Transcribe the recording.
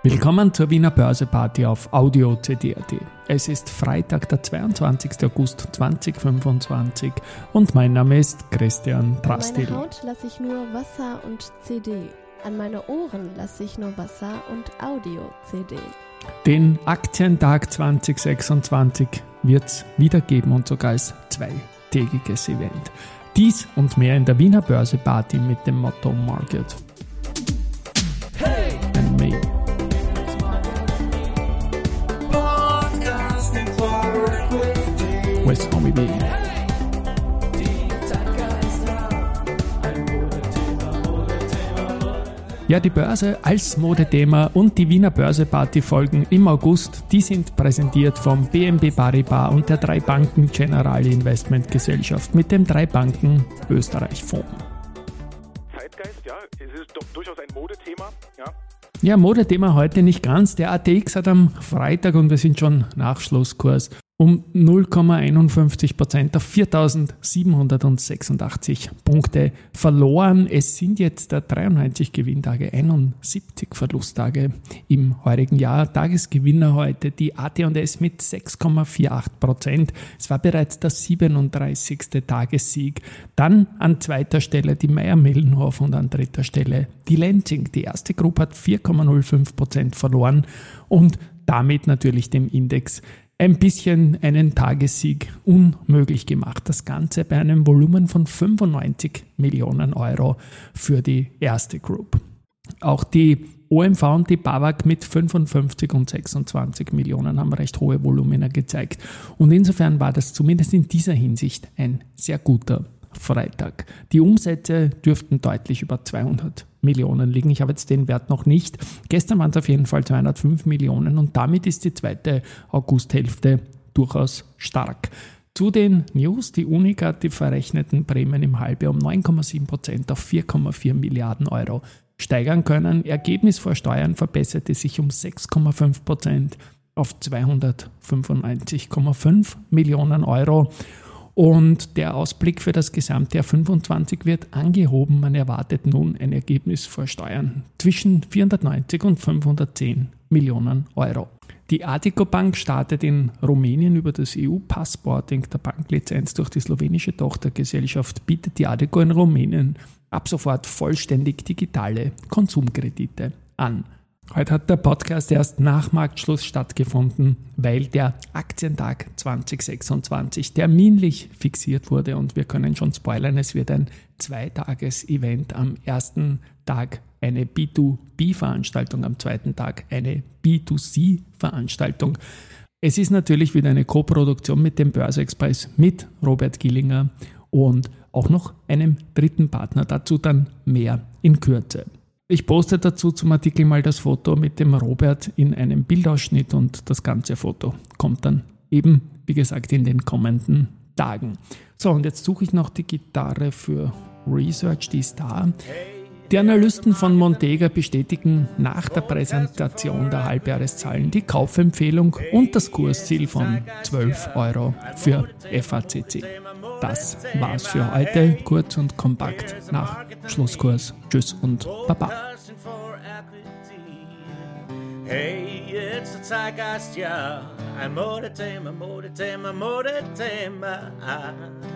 Willkommen zur Wiener Börseparty auf Audio CD.at. Es ist Freitag, der 22. August 2025 und mein Name ist Christian Drastil. An meine Haut lasse ich nur Wasser und CD. An meine Ohren lasse ich nur Wasser und Audio-CD. Den Aktientag 2026 wird es wieder geben und sogar als zweitägiges Event. Dies und mehr in der Wiener Börseparty mit dem Motto Market. Hey! And me. With Homie B. Ja, die Börse als Modethema und die Wiener Börseparty-Folgen im August, die sind präsentiert vom BNP Paribas und der 3 Banken Generali Investment Gesellschaft mit dem 3 Banken Österreich Fonds. Zeitgeist, ja, es ist doch durchaus ein Modethema, ja. Ja, Modethema heute nicht ganz. Der ATX hat am Freitag, und wir sind schon nach Schlusskurs, um 0,51% auf 4.786 Punkte verloren. Es sind jetzt 93 Gewinntage, 71 Verlusttage im heurigen Jahr. Tagesgewinner heute die AT&S mit 6,48%. Es war bereits der 37. Tagessieg. Dann an zweiter Stelle die Mayr-Melnhof und an dritter Stelle die Lenzing. Die erste Gruppe hat 4,05% verloren und damit natürlich dem Index ein bisschen einen Tagessieg unmöglich gemacht. Das Ganze bei einem Volumen von 95 Millionen Euro für die erste Group. Auch die OMV und die BAWAG mit 55 und 26 Millionen haben recht hohe Volumina gezeigt. Und insofern war das zumindest in dieser Hinsicht ein sehr guter Freitag. Die Umsätze dürften deutlich über 200 Millionen liegen. Ich habe jetzt den Wert noch nicht. Gestern waren es auf jeden Fall 205 Millionen und damit ist die zweite Augusthälfte durchaus stark. Zu den News, die Unica hat die verrechneten Prämien im Halbjahr um 9,7% auf 4,4 Milliarden Euro steigern können. Ergebnis vor Steuern verbesserte sich um 6,5% auf 295,5 Millionen Euro. Und der Ausblick für das gesamte Jahr 25 wird angehoben. Man erwartet nun ein Ergebnis vor Steuern zwischen 490 und 510 Millionen Euro. Die Addiko Bank startet in Rumänien über das EU-Passporting der Banklizenz durch die slowenische Tochtergesellschaft, bietet die Addiko in Rumänien ab sofort vollständig digitale Konsumkredite an. Heute hat der Podcast erst nach Marktschluss stattgefunden, weil der Aktientag 2026 terminlich fixiert wurde und wir können schon spoilern, es wird ein 2-Tages-Event. Am ersten Tag eine B2B-Veranstaltung, am zweiten Tag eine B2C-Veranstaltung. Es ist natürlich wieder eine Co-Produktion mit dem Börse-Express, mit Robert Gillinger und auch noch einem dritten Partner, dazu dann mehr in Kürze. Ich poste dazu zum Artikel mal das Foto mit dem Robert in einem Bildausschnitt und das ganze Foto kommt dann eben, wie gesagt, in den kommenden Tagen. So, und jetzt suche ich noch die Gitarre für Research, die ist da. Die Analysten von Montega bestätigen nach der Präsentation der Halbjahreszahlen die Kaufempfehlung und das Kursziel von 12 Euro für FACC. Das war's für heute, kurz und kompakt nach Schlusskurs. Tschüss und Baba. Hey, it's the Zeitgeist, ja, ein Modethema.